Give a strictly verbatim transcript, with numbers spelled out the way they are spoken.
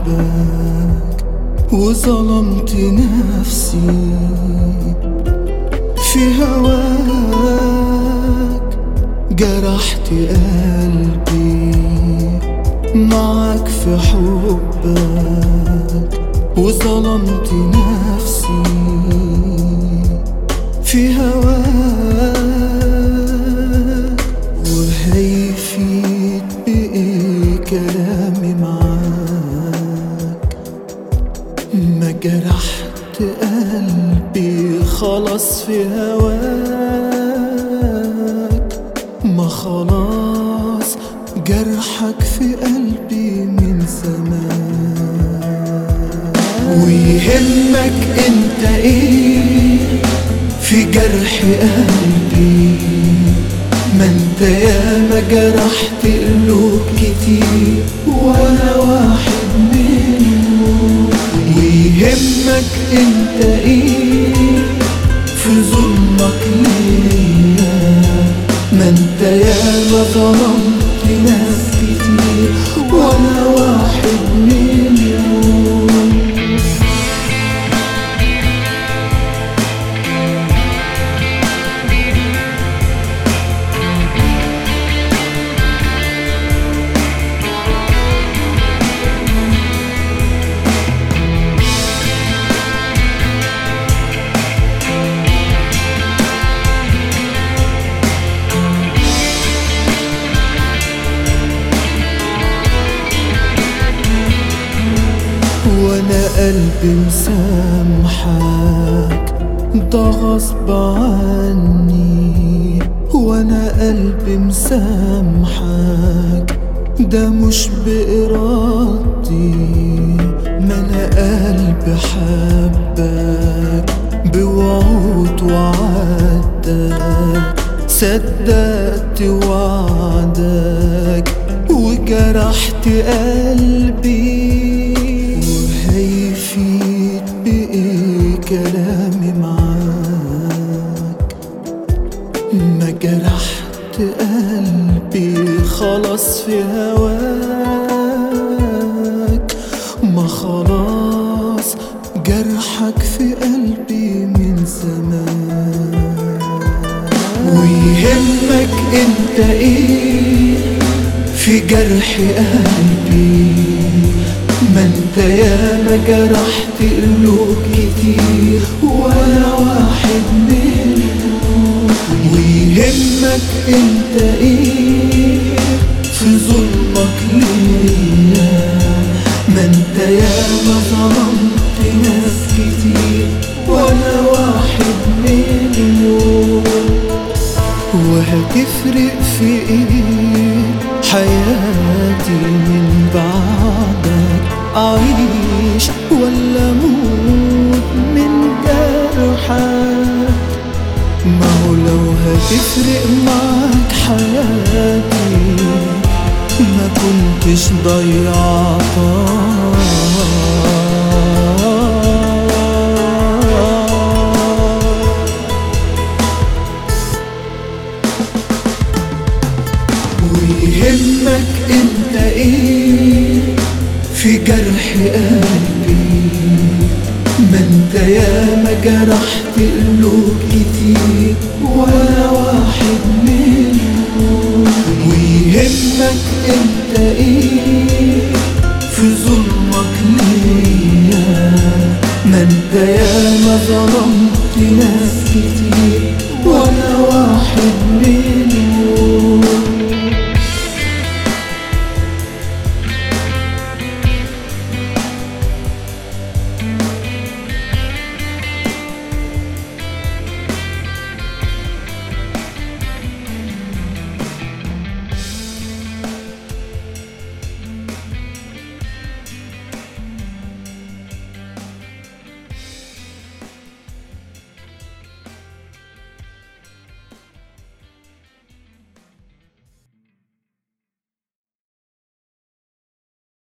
حبك وظلمت نفسي في هواك، جرحت قلبي معك في حبك وظلمت نفسي في هواك. وهيفيد بإيه كلامي معاك؟ ما جرحت قلبي خلاص في هواك، ما خلاص جرحك في قلبي من زمان. ويهمك انت ايه في جرح قلبي؟ ما انت ياما جرحت قلوب كتير وانا واحد منهم. ويهمك انت ايه في ظلمك ليا؟ ما انت ياما ظلمت ناس كتير وانا واحد منهم. وانا قلبي مسامحك ده غصب عني، وانا قلبي مسامحك ده مش بإرادتي. ما انا قلبي حبك بوعود وعدك، صدقت وعدك وجرحت قلبي. هيفيد بإيه كلامي معاك؟ ما جرحت قلبي خلاص في هواك، ما خلاص جرحك في قلبي من زمان. ويهمك انت ايه في جرح قلبي؟ ما انت ياما جرحت قلوب كتير وانا واحد منهم. ويهمك انت ايه في ظلمك ليا؟ ما انت ياما ظلمت ناس كتير وانا واحد منهم. وهتفرق في ايه حياتي من بعدك؟ أعيش ولا أموت من جرحك؟ ما هو لو هتفرق معك حياتي ما كنتش ضيعتها. ويهمك انت ايه في جرح قلبي؟ ما انت ياما جرحت قلوب كتير وانا واحد منهم. ويهمك انت ايه